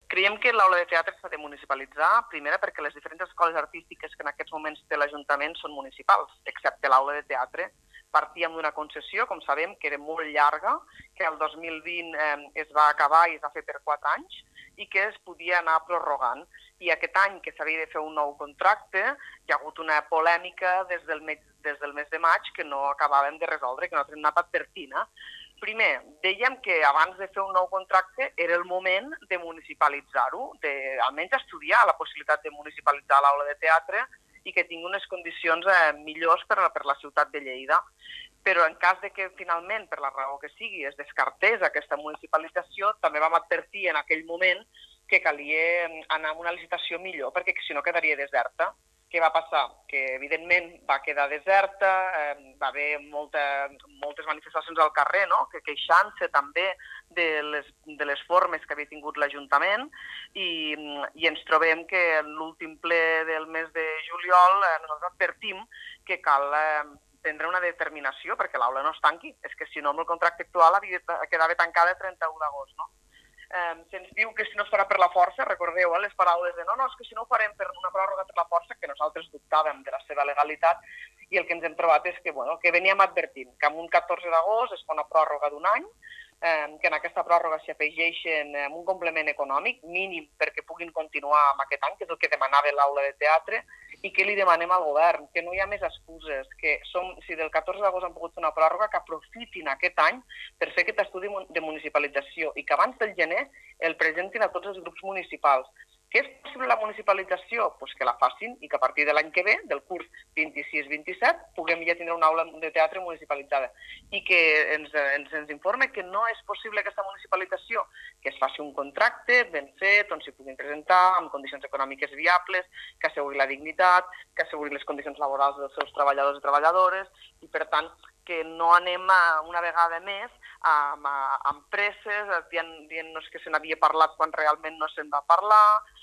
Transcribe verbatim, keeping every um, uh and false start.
Creiem que l'aula de teatre s'ha de municipalitzar, primera perquè les diferents escoles artístiques que en aquests moments té l'Ajuntament són municipals, excepte l'aula de teatre. Partíem d'una concessió, com sabem, que era molt llarga, que el dos mil vint eh, es va acabar i es va fer per quatre anys i que es podia anar prorrogant. I aquest any que s'havia de fer un nou contracte, hi ha hagut una polèmica des del mes, des del mes de maig que no acabàvem de resoldre, que nosaltres hem anat advertint. Primer, dèiem que abans de fer un nou contracte era el moment de municipalitzar-ho, de almenys estudiar la possibilitat de municipalitzar l'aula de teatre i que tingui unes condicions eh, millors per a, per la ciutat de Lleida. Però en cas de que finalment, per la raó que sigui, es descartés aquesta municipalització, també vam advertir en aquell moment que calia anar a una licitació millor, perquè si no quedaria deserta. Què va passar? Que evidentment va quedar deserta, eh, va haver molta, moltes manifestacions al carrer, no? Que queixant-se també de les, de les formes que havia tingut l'Ajuntament i, i ens trobem que en l'últim ple del mes de juliol eh, nosaltres advertim que cal eh, prendre una determinació perquè l'aula no es tanqui. És que si no, amb el contracte actual havia, quedava tancada el trenta-u d'agost, no? Eh, se'ns diu que si no es farà per la força, recordeu eh, les paraules de no, no, és que si no ho farem per una pròrroga per la força, que nosaltres dubtàvem de la seva legalitat, i el que ens hem trobat és que, bueno, que veníem advertint que amb un catorze d'agost es fa una pròrroga d'un any, eh, que en aquesta pròrroga s'hi afegeixen eh, un complement econòmic mínim perquè puguin continuar amb aquest any, que és el que demanava l'aula de teatre, i que li demanem al govern, que no hi ha més excuses, que som, si del catorze d'agost han pogut fer una pròrroga, que aprofitin aquest any per fer aquest estudi de municipalització i que abans del gener el presentin a tots els grups municipals. Que és possible la municipalització? Pues que la facin i que a partir de l'any que ve, del curs vint-i-sis vint-i-set, puguem ja tindre una aula de teatre municipalitzada. I que ens, ens, ens informe que no és possible aquesta municipalització, que es faci un contracte ben fet, on s'hi puguin presentar, amb condicions econòmiques viables, que asseguri la dignitat, que asseguri les condicions laborals dels seus treballadors i treballadores, i per tant que no anem a, una vegada més amb, amb presses, dient-nos que se n'havia parlat quan realment no se'n va parlar,